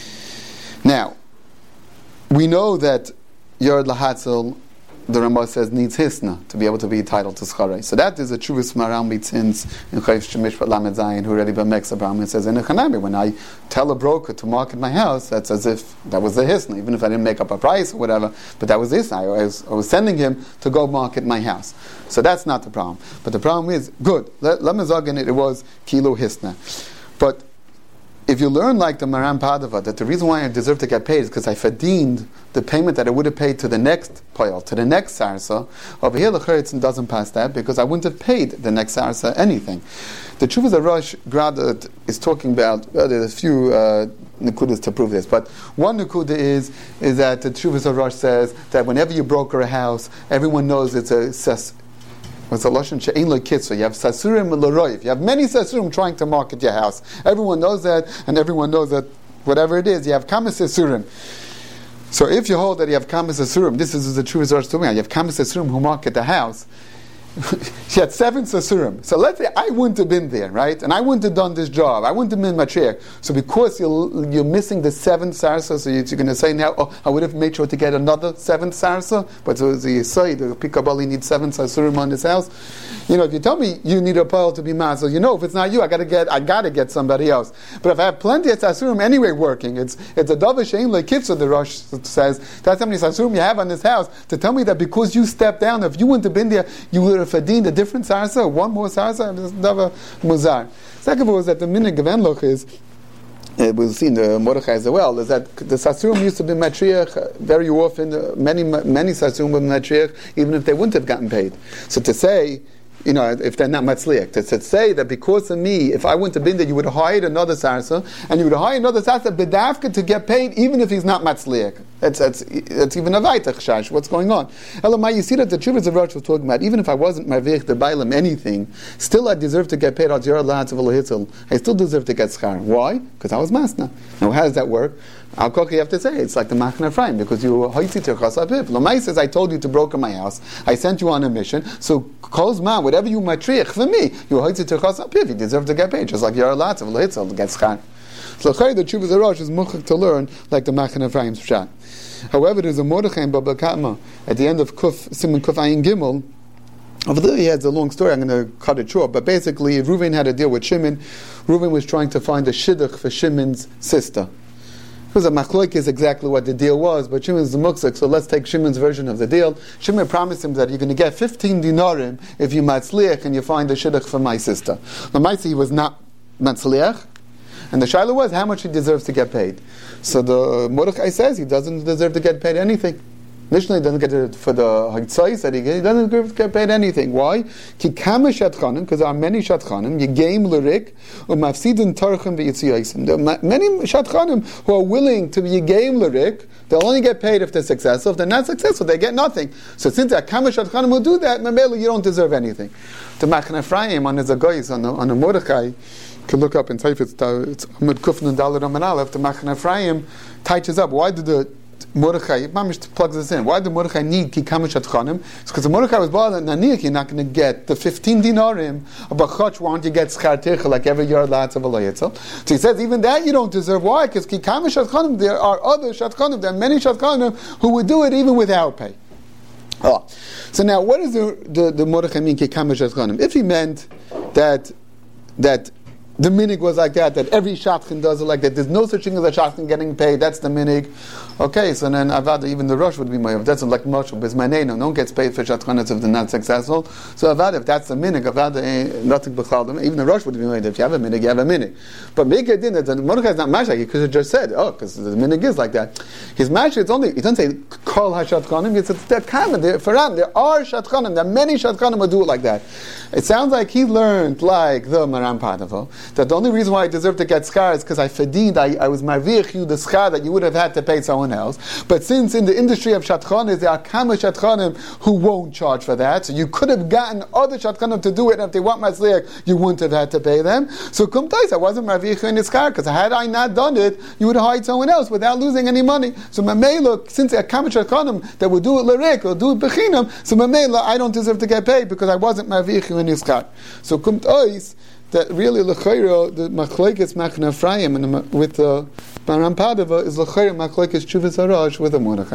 Now, we know that Yard Lahatzel, the Ramah says, needs hisna to be able to be entitled to scharei. So that is a Chuvas Maram Bitzins in Chayv Shemishpat Lamed Zayin, who already b'mex Abraham. It says in a Chanami, when I tell a broker to market my house, that's as if that was the hisna, even if I didn't make up a price or whatever. But that was the hisna. I was, I was sending him to go market my house. So that's not the problem. But the problem is, good. Let, let me zog it. It was kilo hisna, but if you learn like the Maram Padava, that the reason why I deserve to get paid is because I fadined the payment that I would have paid to the next payal, to the next sarsa, over here the Chayritzin doesn't pass that because I wouldn't have paid the next sarsa anything. The Chuvas Harash Gradat is talking about, well, there's a few uh, nekudas to prove this, but one nekuda is is that the Chuvas Harash says that whenever you broker a house, everyone knows it's a ses. It's a lashon she'ein lo kitzur. You have sasurim and l'roiv. You have many sasurim trying to market your house. Everyone knows that, and everyone knows that whatever it is, you have kamas sasurim. So if you hold that you have kamas sasurim, this is the true result to me. You have kamas sasurim who market the house, she had seven sasurim. So let's say I wouldn't have been there, right? And I wouldn't have done this job. I wouldn't have been matriach. So because you're, you're missing the seventh sarsa, so you're going to say now, oh, I would have made sure to get another seventh sarsa. But so the Yisai, the Pikabali needs seven sasurim on his house. You know, if you tell me you need a pile to be mazel, you know, if it's not you, I got to get, I got to get somebody else. But if I have plenty of sasurim anyway working, it's it's a davar shein lekifsa. The Rosh says that's how many sasurim you have on this house. To tell me that because you stepped down, if you wouldn't have been there, you would have adined a different sarsa, one more sarsa. It's davar muzar. Second of all is that the minig of Enloch is. Uh, we'll see in the Mordechai as well, is that the Sasurim used to be matriach very often. Uh, many many Sasurim were matriach, even if they wouldn't have gotten paid. So to say, you know, if they're not matzliach, to, to say that because of me, if I wouldn't have been there, you would have hired another sarsa, and you would have hired another sarsa bedavka to get paid, even if he's not matzliach. That's that's that's even a vaitach shash. What's going on? Elamai, you see that the Chuvas of Rosh was talking about. Even if I wasn't marvich the bailam anything, still I deserve to get paid. I still deserve to get schar. Why? Because I was masna. Now, how does that work? Al kochi, you have to say it's like the Machna Ephraim, because you were hoitzi terchas apiv. Lamai says, I told you to broker my house. I sent you on a mission. So calls man, whatever you matriach for me, you were hoitzi terchas apiv. You deserve to get paid, just like you're allowed to l'hitzel to get schar. So the Chuvas Rosh is muchak to learn like the Machna Ephraim's pshat. However, there's a Mordechai in Baba Katma at the end of Kuf Simon Kuf Ayin Gimel. Over there, he has a long story. I'm going to cut it short. But basically, Reuven had a deal with Shimon. Reuven was trying to find a shidduch for Shimon's sister. It was a machloik is exactly what the deal was, but Shimon's the mukzik, so let's take Shimon's version of the deal. Shimon promised him that you're going to get fifteen dinarim if you matzliach and you find a shidduch for my sister. Now, Maisi, he was not matzliach, and the shaila was how much he deserves to get paid. So the Mordechai says he doesn't deserve to get paid anything. Initially, he doesn't get it for the haitzais that he gets. He doesn't get paid anything. Why? Ki kama shatchanim, because there are many shatchanim. Yegim lirik umafsidin tarchim v'yitziyaisim. There are many shatchanim who are willing to be yegim lirik. They'll only get paid if they're successful. If they're not successful, they get nothing. So since a kama shatchanim will do that, mamela, you don't deserve anything. The Machna Ephraim on his agayis on the on the Mordechai, you can look up in Taif. It's it's Amud Kufn Dalet Amud Aleph. The Machna Ephraim touches up. Why did the Mordechai, Mamish plugs this in. Why did Mordechai need Kikam Shatchanim? It's because the Mordechai was bothered, Naniach, you're not going to get the fifteen dinarim of Bachach, why don't you get Schar Tircha like every year lots of Alayetzel? So he says, even that you don't deserve. Why? Because Kikam Shatchanim, there are other Shatchanim, there are many Shatchanim who would do it even without pay. Oh. So now, what does the, the, the Mordechai mean, Kikam Shatchanim? If he meant that, that the minig was like that, that every shatchan does it like that. There's no such thing as a shatchan getting paid. That's the minig. Okay, so then Avada, even the Rosh would be my. That's like Moshe, Bismanenu. No one gets paid for shatchanas if they're not successful. So Avada, if that's the minig, Avada ain't nothing but chaldim. Even the Rosh would be made. If you have a minig, you have a minig. But make it in that the Mordechai is not mashak. He could have just said, oh, because the minig is like that. His mashak, it's only, he doesn't say kol hashatchanim. It's that common. For Ram, there are shatchanim. There are many shatchanim who do it like that. It sounds like he learned like the Maram Padavo that the only reason why I deserve to get schar is because I fedined, I, I was marvich you the schar that you would have had to pay someone else. But since in the industry of shatchanim, there are kama shatchanim who won't charge for that, so you could have gotten other shatchanim to do it, and if they want matzliach, you wouldn't have had to pay them. So kum tais, I wasn't marvich in the schar, because had I not done it, you would have hired someone else without losing any money. So mamela, since there are kama shatchanim that would do it lirik or do it bechinam, so mamela, I don't deserve to get paid because I wasn't marvich in the schar. So kum tais, that really l'chayro the machlekes Machna Ephraim and the, with the Maram Padava is l'chayro machlekes Chuvas Rosh with the Mordechai.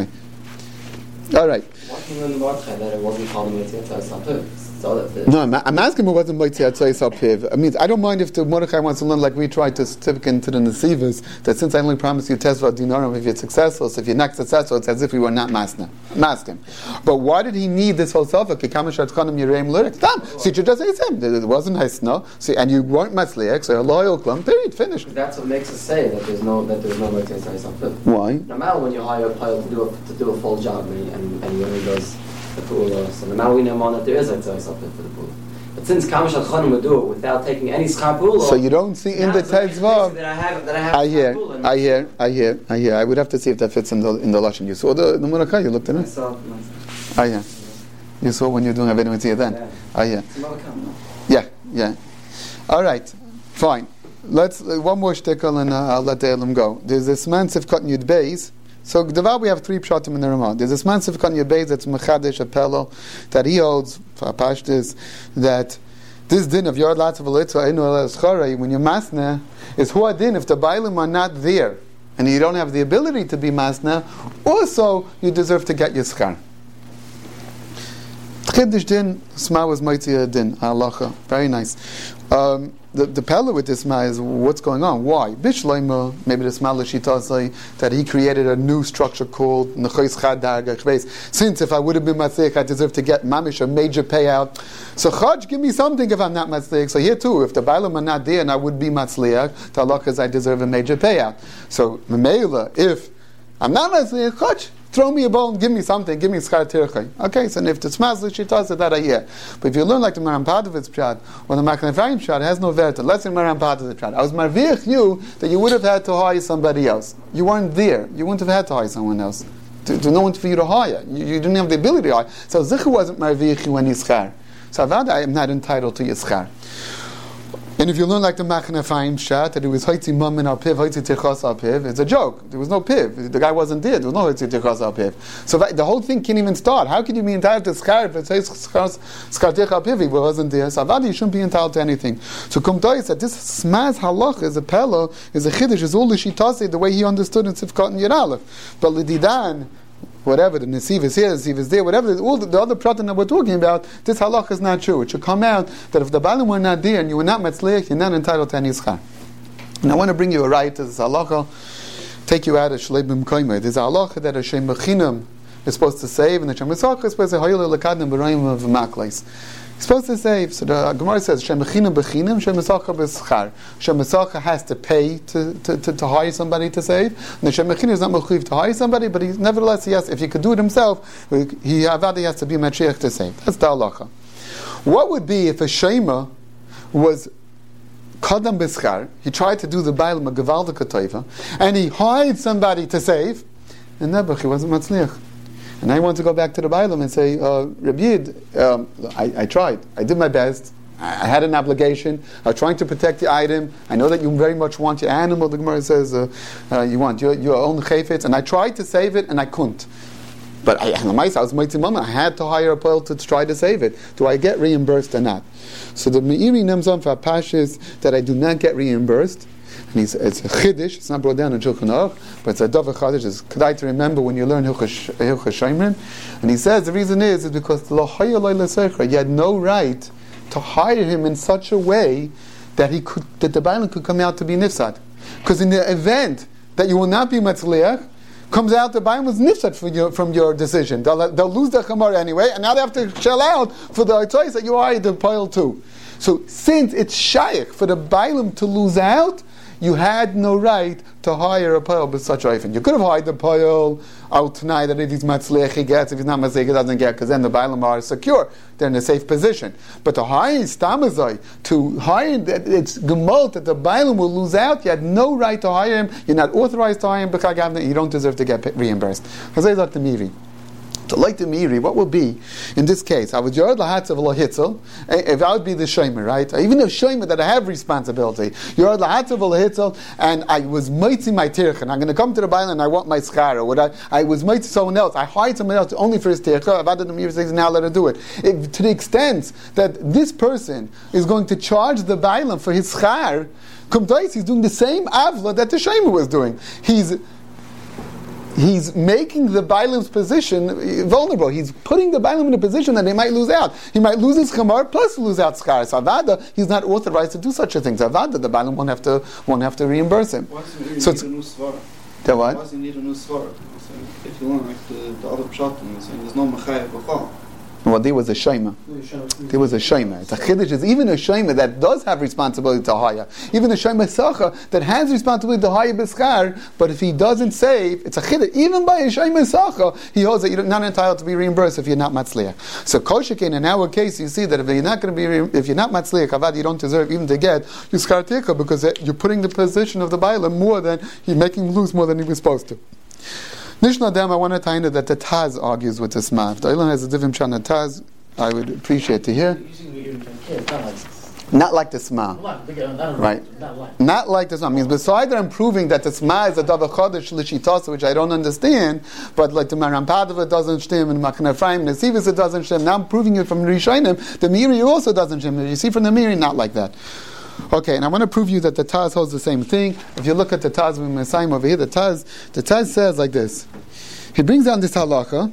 All right. Why can you learn the Mordechai that it wasn't called the Mitzvah Sapiv? No, I'm, I'm asking him who wasn't Moitzi Atzai Sapiv. I mean, I don't mind if the Mordechai wants to learn like we tried to certificate into the Nesivas, that since I only promised you Tesva Dinarim if you're successful, so if you're not successful, it's as if we were not Masna. Mask him. But why did he need this whole Sopha? Kikama Shatchanim Yireim Lurik. Tam. So you should just say it's him. It wasn't Haisno. See, and you weren't Masliach, so a loyal clump. Period. Finished. That's what makes us say that there's no that there's no Moitzi Atzai Sapiv. Why? No matter when you hire a pilot to do a to do a full job and and, and he only does the pool, so now we know that there is a Atzai Sapiv for the pool. But since Kama Shatchanim would do it without taking any schar pool, so you don't see in the Tetzvav. That I have, that I have. I hear, I hear, I hear, I hear. I would have to see if that fits in the in the lashon. You saw the the Mordechai. You looked at it. I saw it. I hear. You saw when you were doing Avinu Mitzvah then. Yeah. I hear. Yeah, yeah. All right, fine. Let's uh, one more shtickle and uh, I'll let the Elam go. There's this man Sifkat Yud Beis. So G'davar, we have three pshatim in the Ramah. There's this man Sifkan Yebez that's Mechadesh Apello that he holds for Pashtis that this din of Yard Latz of Alitza Einu El Escharei when you're masna is Hu Adin if the Bailim are not there and you don't have the ability to be masna, also you deserve to get your schar. Chiddush din Sma was Moitzi din halacha. Very nice. Um, The, the pella with this ma is what's going on. Why? Bishleima, maybe the Sma L'shita say that he created a new structure called Nechois Chad Darga Chveis. Since if I would have been Matzliach, I deserve to get mamish, a major payout. So Chaj, give me something if I'm not Matzliach. So here too, if the Bailam are not there and I would be Matzliach, the halakha is I deserve a major payout. So Memeila, if I'm not Matzliach, Chaj, throw me a bone, give me something, give me schar tirchai. Okay, so if the Sma L'shita said that I hear. But if you learn like the Maram Padovitz pshat or the Machaneh Ephraim pshat, it has no verta. Let's say Maram Padovitz pshat. I was marviach you that you would have had to hire somebody else. You weren't there. You wouldn't have had to hire someone else. To, to no one for you to hire. You, you didn't have the ability to hire. So Zichu wasn't marviach you when he's schar. So Avada, I am not entitled to your schar. And if you learn like the Machaneh Ephraim pshat that it was Haitzi Mum in our piv, Haitzi Tichas our piv, it's a joke. There was no piv. The guy wasn't there. There was no Haitzi Tichas our piv. So that, the whole thing can't even start. How could you be entitled to schar if it says schar Tichas piv? He wasn't there. So Avadi, you shouldn't be entitled to anything. So Kumtoy said this Sma's halach is a pella, is a chiddush, is all the shitase the way he understood in Sifkat and Yud Aleph. But L'didan, whatever, the Nesiv is here, the Nesiv is there, whatever, all the, the other pratim that we're talking about, this halach is not true. It should come out that if the Bailim were not there and you were not Metzliach, you're not entitled to any schar. And I want to bring you a right to this halacha, take you out of Shlei B'Mkoimah. There's a halacha that Hashem Bechinam is supposed to save, and the Hashem Mitzvah is supposed to say, Hayil Lekadnim B'Rayim of Makleis. He's supposed to save. So the Gemara says, Shem Bechinam Bechinam, Shem Mitzvah B'Schar. Shem Mitzvah has to pay to, to, to, to hire somebody to save. And the Shem Bechinam is not mechuyev to hire somebody, but he, nevertheless, he has, if he could do it himself, he Avadi has to be Matriach to save. That's the halacha. What would be if a Shema was Kadam B'Schar, he tried to do the Bailam a Gevalda Katoiva, and he hired somebody to save, and Nebuch, he wasn't Matzliach. And I want to go back to the Bailam and say, uh, Reb Yid, um, I, I tried. I did my best. I, I had an obligation. I was trying to protect the item. I know that you very much want your animal. The Gemara says uh, uh, you want your, your own chayfetz. And I tried to save it, and I couldn't. But I, I was mighty mama. I had to hire a pearl to try to save it. Do I get reimbursed or not? So the Meiri names on for Apash is that I do not get reimbursed. And he's, it's a chiddush, it's not brought down in Shulchan Aruch, but it's a dove chiddush. It's kedai to remember when you learn Hilchos Shomrim. And he says the reason is, is because lo haya lo l'seicha, you had no right to hire him in such a way that he could, that the Bailam could come out to be nifsad. Because in the event that you will not be matzliach, comes out the Bailam was nifsad from your, from your decision. They'll, they'll lose their chamar anyway, and now they have to shell out for the choice that you hired the pile too. So since it's shaykh for the Bailam to lose out, you had no right to hire a pile with such oifen. You could have hired the pile out tonight that if he's matzliach he gets, if he's not matzliach he doesn't get, because then the bailam are secure. They're in a safe position. But to hire stamazai, to hire, it's gemalt that the bailam will lose out, you had no right to hire him, you're not authorized to hire him, you don't deserve to get reimbursed. Chazay Zot Miri. To like the Miri, what will be in this case? I would yard lahatz of lahitzel. If I would be the shomer, right? Even a shomer that I have responsibility, yard lahatz of lahitzel, and I was mitzi my tircha. I'm going to come to the Bailam and I want my schara. What I I was mitzi someone else. I hired someone else only for his tircha. Avad the Miri says now let her do it. If, to the extent that this person is going to charge the Bailam for his schar, kumtais he's doing the same avla that the shomer was doing. He's He's making the Bailam's position vulnerable. He's putting the Bailam in a position that they might lose out. He might lose his chamar plus lose out schar. So Avada, he's not authorized to do such a thing. So Avada, the Bailam won't have to won't have to reimburse him. Why does he so need a new svara? The what? Why does he need a new svara? If you want like the, the other pshatim, saying there's no mechayev b'chal. Well, there was a shema. There was a shema. It's a chiddush. Is even a shema that does have responsibility to hire. Even a shema sacha that has responsibility to hire b'schar, but if he doesn't save, it's a chiddush. Even by a shema sacha, he holds that you're not entitled to be reimbursed if you're not matzliach. So koshekin, in our case, you see that if you're not going to be, re- if you're not matzliach, avad, you don't deserve even to get your schar tika, because you're putting the position of the bailam more than you're making him lose more than he was supposed to. Nishna Dem, I want to tell you that the Taz argues with this math. The Eilan has a different pshat than Taz. I would appreciate to hear. Not like the Sma. Right. Not like. Not like the Sma. Means besides that I'm proving that the Sma is a Davar Chodesh L'Shitasa, which I don't understand, but like the Maram Padova doesn't stem, and Machane Ephraim, and the Sivis it doesn't stem. Now I'm proving it from Rishonim. The Meiri also doesn't stem. You see from the Meiri, not like that. Okay, and I want to prove you that the Taz holds the same thing. If you look at the Taz with Messiah over here, the Taz, the Taz says like this. He brings down this halacha.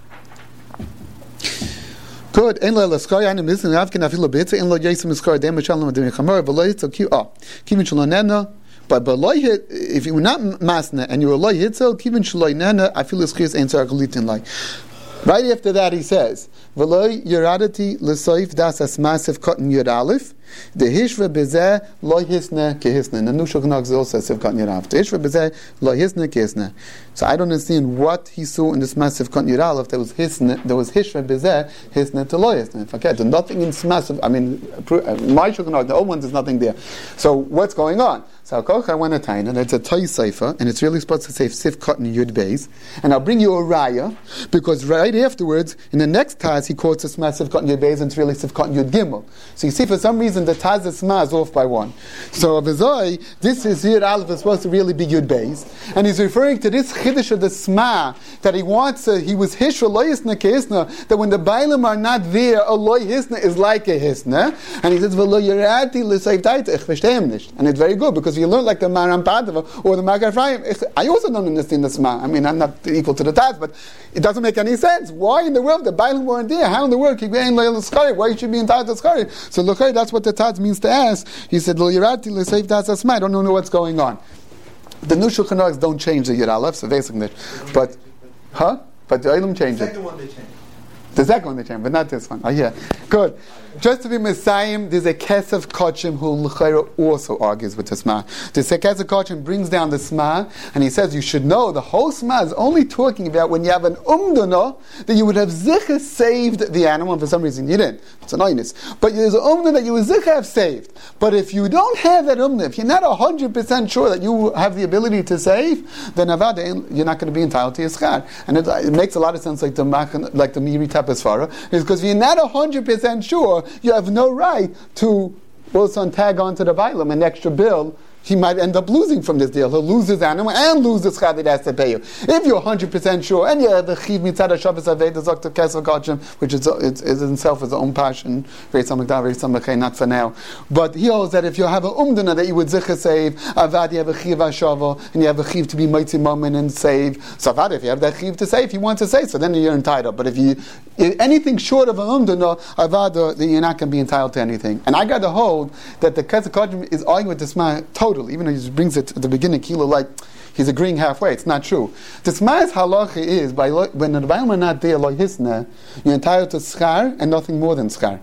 Good. En la laskar yani missing afkin afilo bit en la yesem laskar dem shalom dem khamar belay so ki ah kivin shalonena but belay if you were not masna and you were lay hitzel kivin shalonena afilo skis enter galitin like. Right after that he says velay yeradati lesaif das as massive cotton yud alif the hishva bezeh lo hisna ke hisna and the Nushul Knag also says cotton yud alif the hishva bezeh lo hisna ke hisna. So I don't understand what he saw in this massive cotton yud alif. There was hisna, there was hishva bezeh hisna to lo hisna. Forget there's nothing in this massive. I mean, my Shulchan Aruch, the old ones, there's nothing there. So what's going on? So I went a time and it's a toy sefer and it's really supposed to say sif cotton yud beis, and I'll bring you a raya because right afterwards in the next taz he quotes this massive cotton yud beis and it's really sif cotton yud gimel. So you see for some reason the taz is sma is off by one. So Avizoi, this is here aleph is supposed to really be yud beis, and he's referring to this chiddush of the sma that he wants. Uh, he was hishra lo hisna ke hisna, that when the bailim are not there, a lo hisna is like a hisna, and he says v'lo yerati l'sayv daita ich verstehe nicht, and it's very good because you learn like the Maram Padova or the Magen Ephraim. I also don't understand the sma. I mean, I'm not equal to the Taz, but it doesn't make any sense. Why in the world the bailim weren't there? How in the world why you should be entitled to skari? So look, that's what the Taz means to ask. He said lo yerati l'sayv daita sma. I don't know what's going on. The new Shulchan Aruch don't change the Yud Aleph, so basically, but, huh? But the Eilim change it. The second one they changed. The second one they changed, but not this one. Oh yeah, good. Just to be Messiah, there's a Kesef Kochim who L'chaira also argues with the Sma. The Kesef Kochim brings down the Sma, and he says you should know the whole Sma is only talking about when you have an umdana that you would have zicha saved the animal, and for some reason you didn't. It's an oinus. But there's an umdana that you would zicha have saved. But if you don't have that umdana, if you're not one hundred percent sure that you have the ability to save, then avada, you're not going to be entitled to yischar. And it, it makes a lot of sense like the like the Miri Tapasfara, is because if you're not one hundred percent sure, you have no right to also tag onto the bailam an extra bill. He might end up losing from this deal. He'll lose his animal and lose the schad that he has to pay you. If you're one hundred percent sure, and you have the chiv mitzad ha-shabbos aved, the Zokta Kesel Kachim, which is, is, is itself his own passion, very some very some not for now. But he holds that if you have an umdana that you would zicha save, avad you have a chiv ha-shava, and you have a chiv to be mitzvah moment and save. So avad, if you have that chiv to save, he wants to save, so then you're entitled. But if you if anything short of an umdana, avad, then you're not going to be entitled to anything. And I got to hold that the Kesel Kachim is arguing with this man totally. Even though he just brings it at the beginning, kilo like he's agreeing halfway. It's not true. The Sma's halacha is by lo, when the bailim are not there, like hisna, you're entitled to schar and nothing more than schar.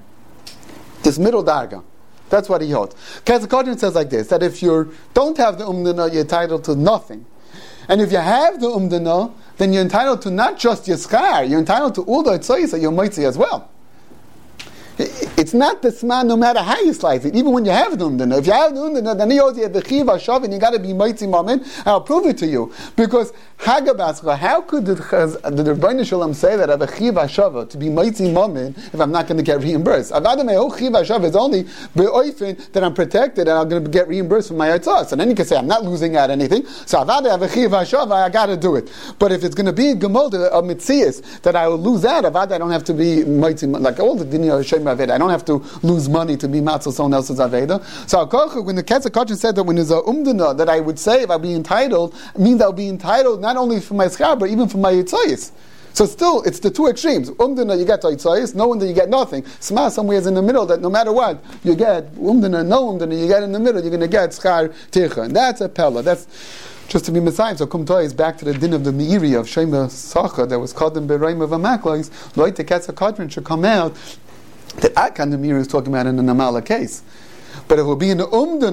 This middle darga. That's what he holds. Kesef Kochim says like this: that if you don't have the umdana, you're entitled to nothing, and if you have the umdana, then you're entitled to not just your schar, you're entitled to all the tzayis that you're mitzi as well. It's not the sma no matter how you slice it, even when you have the umdana. If you have the umdana, then he owes you the chiv hashav, and you got to be mighty moment. I'll prove it to you. Because Hagabascha, how could the, the Rebbeinu Shalom say that I have a chiv hashav to be mighty moment if I'm not going to get reimbursed? Avada me'o chiv hashav is only be'oifen that I'm protected and I'm going to get reimbursed for my yitzah. So then you can say I'm not losing out anything. So avada I have a chiv hashav, I got to do it. But if it's going to be a gemolda of mitzias that I will lose out, avada I don't have to be mighty like all the dinya shem. I don't have to lose money to be matzah someone else's aveda. So when the Kesef Kochim said that when there's a umdana that I would save, I'll be entitled, means I'll be entitled not only for my schar, but even for my yitzayis. So still, it's the two extremes. Umdana, you get yitzayis, no umdana, you get nothing. Sma, somewhere is in the middle, that no matter what, you get umdana, no umdana, you get in the middle, you're going to get schar tircha. And that's a pella. That's just to be Messiah. So Kumtoy is back to the din of the Meiri of Shema Sacha that was called in Bereim of Amaklois. Like the Kesef Kochim should come out that Akan the Meiri is talking about in the Namala case. But it will be in the umdana,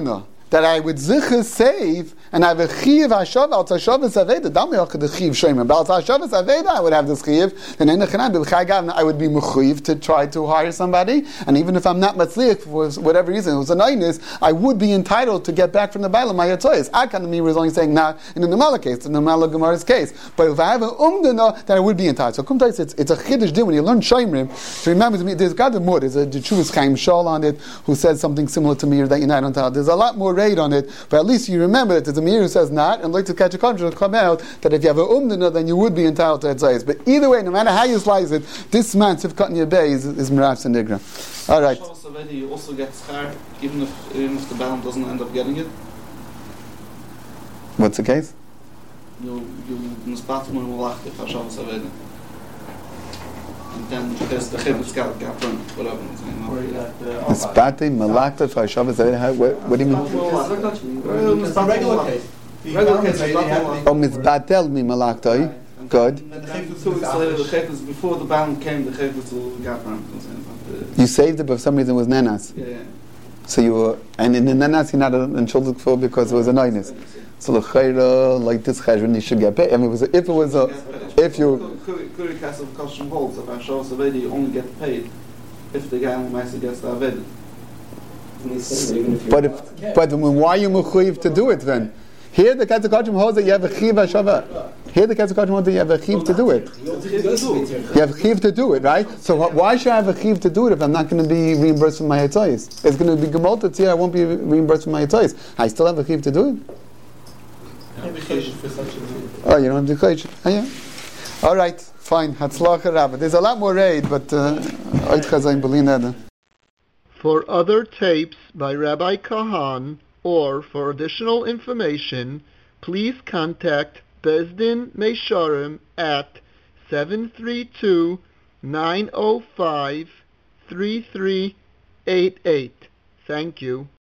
that I would zichus save, and I have a chiv hashav al tashavas aveda. Dami achad the chiv shayim. But al tashavas aveda, I would have this chiv. Then in the chanam b'chai gavna, I would be mechuyev to try to hire somebody. And even if I'm not matzliach for whatever reason, it was a nightness, I would be entitled to get back from the baila my yatzoyis. Akanami was only saying now in the Namala case, the Namala Gemara's case. But if I have an umdana, then I would be entitled. So kumtais, it's it's a chiddush din when you learn shaymrim. So remember to me, there's got a more. There's a Jeshuvas Chaim Shal on it who says something similar to me or that you're not on top. There's a lot more raid on it, but at least you remember that there's a mir who says not, and like to catch a contract come out that if you have a umdana, then you would be entitled to etzayis. But either way, no matter how you slice it, this man sivkat in your bay is is miraf senigra. All right. You also get schar even if even if the balam doesn't end up getting it. What's the case? You you mispat mo malach the Hashavas aveda. And then there's the chibutz got got burned, whatever. Mispate malakta for Hashavas aveda. What what do you mean? It's a regular case. Regular case. Oh, misbatel mi malakta. Good. The chibutz before the balam came, the chibutz got burned. You saved it, but for some reason it was nanas. Yeah. So you were, and in the nanas you're not in shuldik for because it was a nightness. So the chayra like this chayra you should get paid. I mean, it was a, if it was a, if you. Kuri Kassav custom holds if I show us avedi, you only get paid if the guy on the Maisa gets the avedi. But if, but then why are you mechuyev to do it then? Here the Katzakachim holds that you have a chiv hashava. Here the Katzakachim holds that you have a chiv to do it. You have a chiv to do it, right? So why should I have a chiv to do it if I'm not going to be reimbursed for my hitzayis? It's going to be gemolted here. I won't be reimbursed for my hitzayis. I still have a chiv to do it. Oh, you don't have the chaysh. Oh, yeah. All right, fine. Hatzlacha Rabbah. There's a lot more raid, but Oit Chazayim Belina. For other tapes by Rabbi Kahan, or for additional information, please contact Bezdin Meisharim at seven three two, nine zero five, three three eight eight. Thank you.